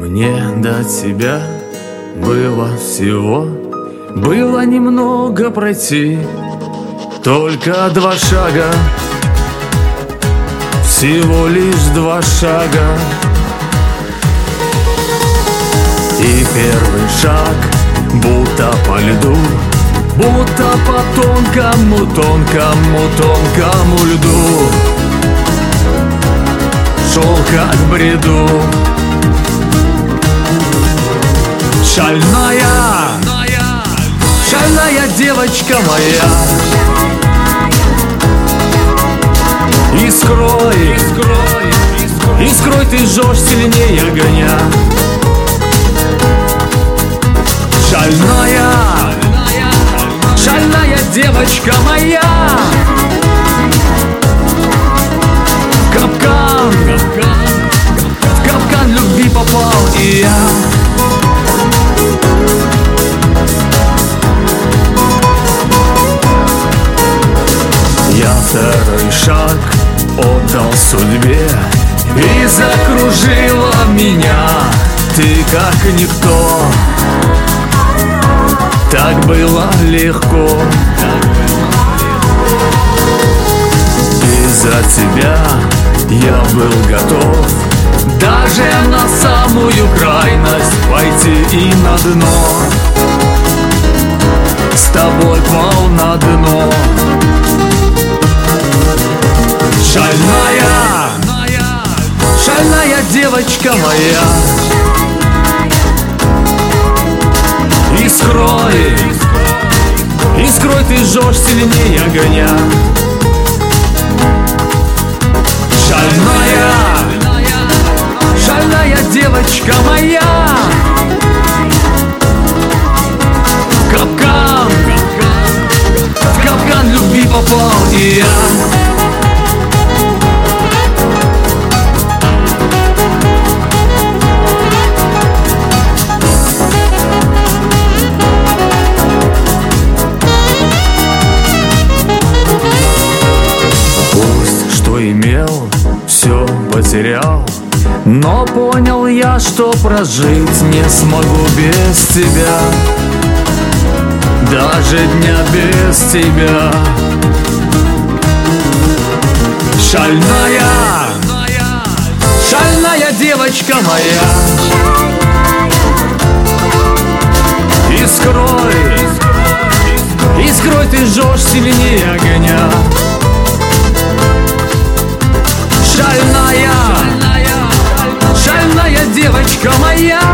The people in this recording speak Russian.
Мне до тебя было всего, было немного пройти, только 2 шага, всего лишь 2 шага. И первый шаг, будто по льду, будто по тонкому, тонкому, тонкому льду, шел как в бреду. Шальная, шальная девочка моя, искрой, искрой ты жжешь сильнее огня. Шальная, шальная девочка моя, капкан, в капкан любви попал и я. Я второй шаг отдал судьбе, и закружила меня ты как никто. Так было легко, и за тебя я был готов даже на самую крайность пойти и на дно. С тобой пал на дно. Шальная, шальная девочка моя, искрой, искрой ты жжешь сильнее огня. Шальная, шальная девочка моя, капкан, в капкан любви попал и я. Имел, все потерял, но понял я, что прожить не смогу без тебя, даже дня без тебя. Шальная, шальная девочка моя, искрой, искрой ты жжешь сильнее огня. Шальная, шальная девочка моя,